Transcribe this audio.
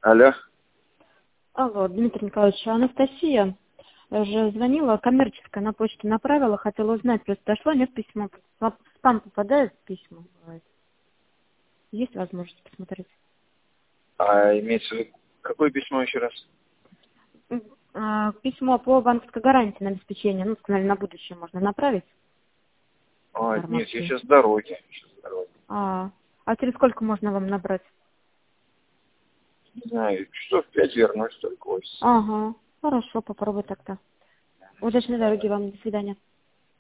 Алло. Алло, Дмитрий Николаевич, Анастасия же звонила, коммерческая, на почту направила, хотела узнать, просто дошло, нет письма. В спам попадает письма, бывает. Есть возможность посмотреть? А имеется в виду, какое письмо еще раз? Письмо по банковской гарантии на обеспечение, ну, сказали, на будущее можно направить Нет, я информацию. сейчас в дороге. А через сколько можно вам набрать? Не знаю, часов в 5 вернусь, только 8. Ага, хорошо, попробуй тогда. Удачной дороги вам, до свидания.